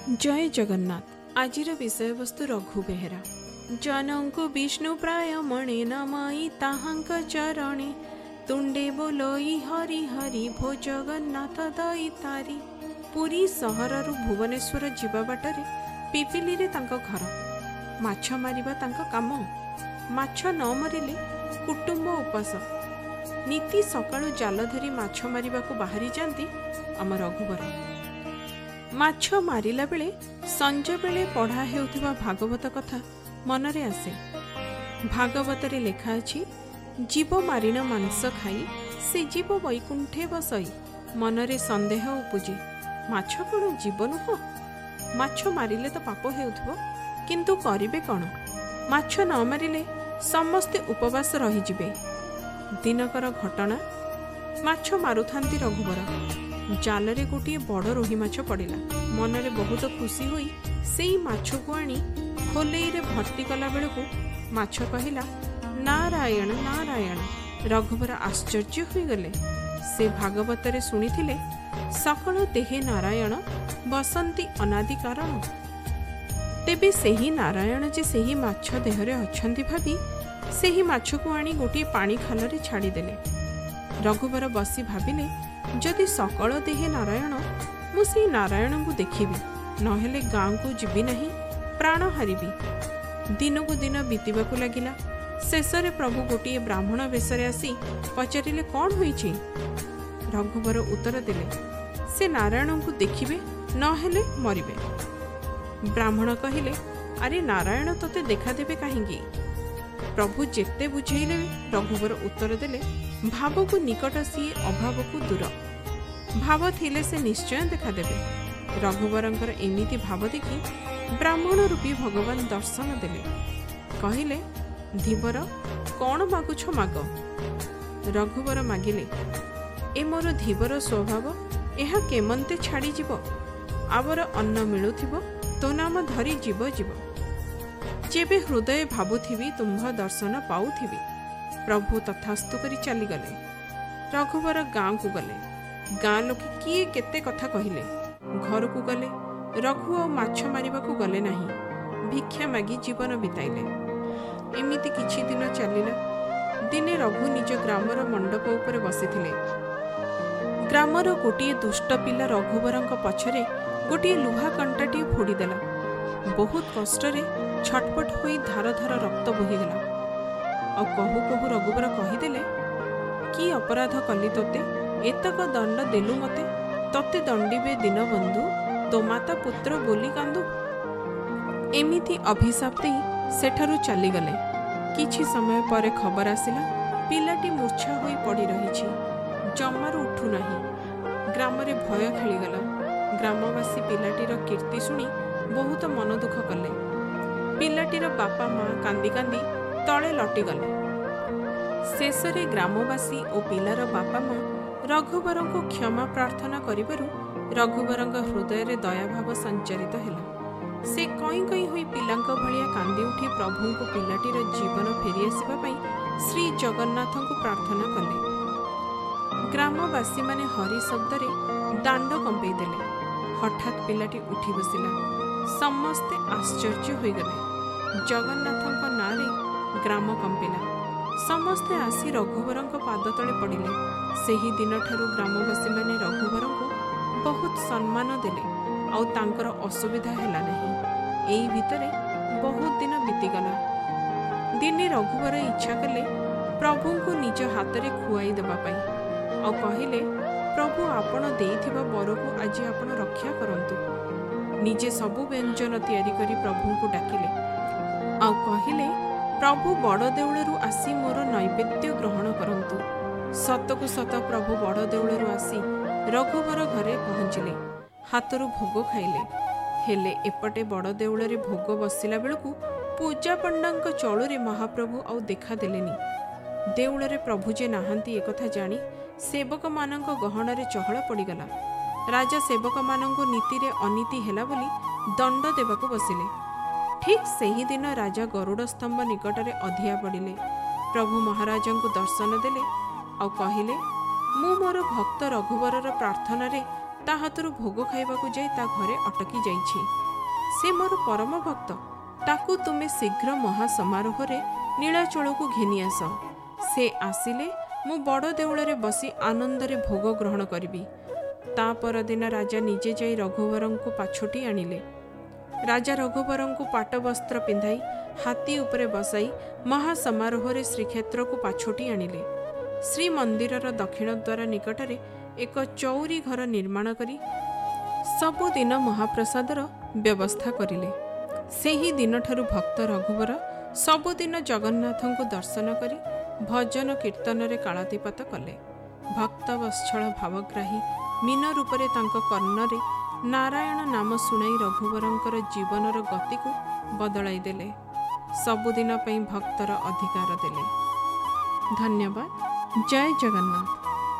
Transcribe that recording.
जय जगन्नाथ। आजिर विषय वस्तु रघु बेहेरा। जनंकु विष्णु प्राय मणे नमाई ताहांक चरणे तुंडे बोलोई हरि हरि भो जगन्नाथ दई तारी। पुरी सहररु भुवनेश्वर जीवा बाटरे पिपिली रे तांको घर। माछ मारिबा तांको काम। माछ न मरिले कुटुंब उपास। नीति सकाळु जाल धरी माछ मारिबाकू बाहरी जांती आम रघुवर। माछ मारिला बेले संज बेले पढ़ा हेउथिबा भागवत कथा मनरे आसे। भागवतरे लेखा अछि, जीव मारिन मांस खाई से जीव वैकुंठे बसई। मनरे संदेह उपजे, माछ कोन जीव नुह? माछ मारिले तो पाप हेउथिबो, किंतु करिबे कोन? माछ न मारिले समस्ते उपवास रही जिबे। दिनकर घटना। माछ मारुथांती रघुवर। जालरे गोटे बड़ रोही माछ पड़िला। मनरे बहुत खुशी होई सेई माछ को आनी खोलेई रे भर्ती कला बेलकू माछ कहिला, नारायण नारायण। रघुवर आश्चर्य होई गले। से भागवतरे सुनिथिले, सकल देहे नारायण बसंती अनादि कारण। तेबे सेही नारायण जे सेही माछ देहरे अछंती भाबी सेही माछ को आनी गोटे पानी खालरे छाड़ी देले। रघुवर बसी भाबिले, जदि सकल देहे नारायण मु से नारायण को देखिबी, नहेले गाँ को जीवी नहीं, प्राण हारिबी। दिन को दिन बीतवाकू लगिला। शेषरे प्रभु गोटे ब्राह्मण वेशरे आसी पचारिले, कौन होईछि? रघुवर उत्तर देले, से नारायण को देखिबे, नहेले मरिबे। ब्राह्मण कहिले, अरे नारायण तोते देखा देबे काहेकि? प्रभु जेते बुझेइले रघुवर उत्तर देले, भाव को निकट सिए अभाव को दूर। भाव थिले से निश्चय देखा देबे। रघुवरंकर एमिति भाव देखि ब्राह्मण रूपी भगवान दर्शन देले। कहिले, धीवर कौन मागुछ माग। रघुवर मागिले, ए मोर धीवर स्वभाव, एहा केमंते छाड़ी जीव। आवर अन्न मिलुथिबो, तो नाम धरी जीव जीव। जेबे हृदय भाबुथिबी तुम्भ दर्शन पाउथिबी। प्रभु तथास्तु करी चलीगले। रघुवर गाँ को गले। गाँ लोके किए केते कथा कहिले। घर को गले। रघु और माछ मारिबाकू गले नहीं, भिक्षा मागी जीवन बिताइले। एमिति किछि दिन चलिला। दिने रघु निज ग्रामर मंडप उपरे बसिथिले। ग्रामर गोटे दुष्ट पिला रघुवरंक पछरे गोटे लुहा कंटाटी फोड़ीदेला। बहुत कष्टरे छटपट होई धार धार रक्त बोहीगला। और कहू कहू रघुवर कहीदेले, कि अपराध कली तोते? एतक दंड देलु मते, तते दंडीबे दीनबंधु, तो माता पुत्र बोली कांदु। एमिति अभिशाप देई सेठारु चलीगले। किछि समय परे खबर आसिला, पिलाटी मूर्छा होई पड़ी रहिछि, जमारू उठु नाही। ग्रामरे भय खेलीगला। ग्रामवासी पिलाटीर कीर्ति शुणी बहुत मन दुख कले। पिलाटीर बापा माँ कांदी कांदी तले लटिगले। शेषरे ग्रामवासी और पिलार बापा माँ रघुवर को क्षमा प्रार्थना करिबारु रघुवरंक हृदय रे दयाभाव संचारित हेला। से कई कई होई पिलांक भलिया कांदी उठी प्रभु को पिलाटीर जीवन फेरी आसिबा पई श्री जगन्नाथ को प्रार्थना कले। ग्रामवासी माने हरि शब्द रे दांड कंपई देले। हठात पिलाटी उठी बसिला। समस्ते आश्चर्य होई गले। जगन्नाथଙ୍କ नारे ग्राम कंपिला। समस्ते आसी रघुवरंक पाद तले पड़िले। सेही दिन ठारू ग्रामवासी माने रघुवरंको बहुत सम्मान देले। आउ तांकर असुविधा हेला नहीं। एई भितरे बहुत दिन बीतीगला। दिने रघुवर इच्छा कले प्रभु को निज हाथ रे खुआई देबा पई। आउ कहिले, प्रभु आपण देइथिबा बर को आज आपण रक्षा करंतु। निजे सबु व्यंजन तैयारी करी प्रभु को डाकिले। आउ कहिले, प्रभु बड़ देउलरू आसी मोर नैवेद्य ग्रहण करंतु। सतकु सत प्रभु बड़ देउलरू आसी रघुवर घरे पहुँचिले। हाथरू भोग खाइले। हेले एपटे बड़ देउलरे भोग बसिला बेलकू पूजा पंडांक चलुरे महाप्रभु आउ देखा देलेनी। देउलरे प्रभु जे नाहांती एकथा जानी सेवक मानंक गहणरे चहल पड़ीगला। राजा सेवक मानंको नीति रे अनीति हेला बोली दंड देबाकू बसिले। ठीक सेही दिन राजा गरुड़ स्तंभ निकटरे अधिया पड़िले। प्रभु महाराजन को दर्शन देले। आउ कहिले, मु मोर भक्त रघुवरर प्रार्थना रे ତା ହାତରୁ ଭୋଗ ଖାଇବାକୁ ଯାଇ ତା ଘରେ ଅଟକି ଯାଇଛି। ସେ ମୋର ପରମ ଭକ୍ତ, ତାକୁ ତୁମେ ଶୀଘ୍ର ମହାସମାରୋହରେ ନୀଳାଚଳକୁ ଘେନି ଆସ। ସେ ଆସିଲେ ମୁଁ ବଡ଼ ଦେଉଳରେ ବସି ଆନନ୍ଦରେ ଭୋଗ ଗ୍ରହଣ କରିବି। ତା ପରଦିନ ରାଜା ନିଜେ ଯାଇ ରଘୁବରଙ୍କୁ ପାଛୋଟି ଆଣିଲେ। ରାଜା ରଘୁବରଙ୍କୁ ପାଟବସ୍ତ୍ର ପିନ୍ଧାଇ ହାତୀ ଉପରେ ବସାଇ ମହାସମାରୋହରେ ଶ୍ରୀକ୍ଷେତ୍ରକୁ ପାଛୋଟି ଆଣିଲେ। ଶ୍ରୀମନ୍ଦିରର ଦକ୍ଷିଣ ଦ୍ୱାର ନିକଟରେ ଏକ ଚଉରୀ ଘର ନିର୍ମାଣ କରି ସବୁଦିନ ମହାପ୍ରସାଦର ବ୍ୟବସ୍ଥା କରିଲେ। ସେହି ଦିନଠାରୁ ଭକ୍ତ ରଘୁବର ସବୁଦିନ ଜଗନ୍ନାଥଙ୍କୁ ଦର୍ଶନ କରି ଭଜନ କୀର୍ତ୍ତନରେ କାଳାତିପାତ କଲେ। ଭକ୍ତବତ୍ସଳ ଭାବଗ୍ରାହୀ ମୀନ ରୂପରେ ତାଙ୍କ କର୍ଣ୍ଣରେ ନାରାୟଣ ନାମ ଶୁଣାଇ ରଘୁବରଙ୍କର ଜୀବନର ଗତିକୁ ବଦଳାଇ ଦେଲେ। ସବୁଦିନ ପାଇଁ ଭକ୍ତର ଅଧିକାର ଦେଲେ। ଧନ୍ୟବାଦ। ଜୟ ଜଗନ୍ନାଥ।